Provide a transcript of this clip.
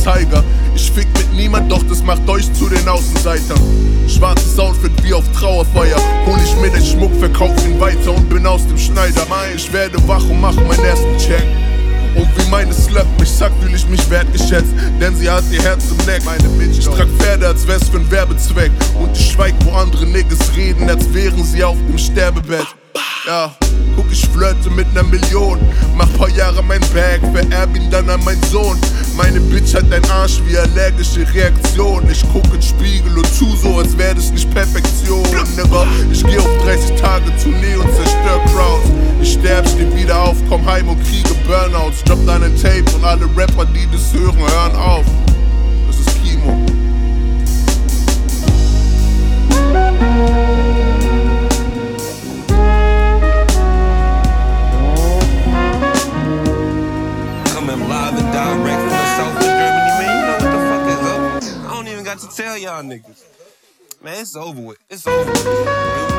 Tiger. Ich fick mit niemand, doch das macht euch zu den Außenseitern. Schwarzes Outfit wie auf Trauerfeier. Hol ich mir den Schmuck, verkauf ihn weiter und bin aus dem Schneider. Ich werde wach und mach meinen ersten Check. Und wie meine Slut mich sagt, fühl ich mich wertgeschätzt. Denn sie hat ihr Herz im Neck. Meine Bitch, ich trag Pferde, als wär's für 'n Werbezweck. Und ich schweig, wo andere Niggas reden, als wären sie auf dem Sterbebett. Ja, guck, ich flirte mit 'ner Million. Mach paar Jahre mein Bag, vererb ihn dann an meinen Sohn. Meine Bitch hat ein Arsch wie allergische Reaktion. Ich guck in den Spiegel und tu so, als wär das nicht Perfektion. Nigga, ich geh auf 30 Tage Tournee und zerstör Crowds. Ich sterb, steh wieder auf, komm heim und kriege Burnouts. Drop deinen Tape und alle Rapper, die das hören, hören auf. Das ist Kimo. Coming live and direct from the south of Germany, man. You know what the fuck is up? I don't even got to tell y'all niggas. Man, it's over with. It's over with.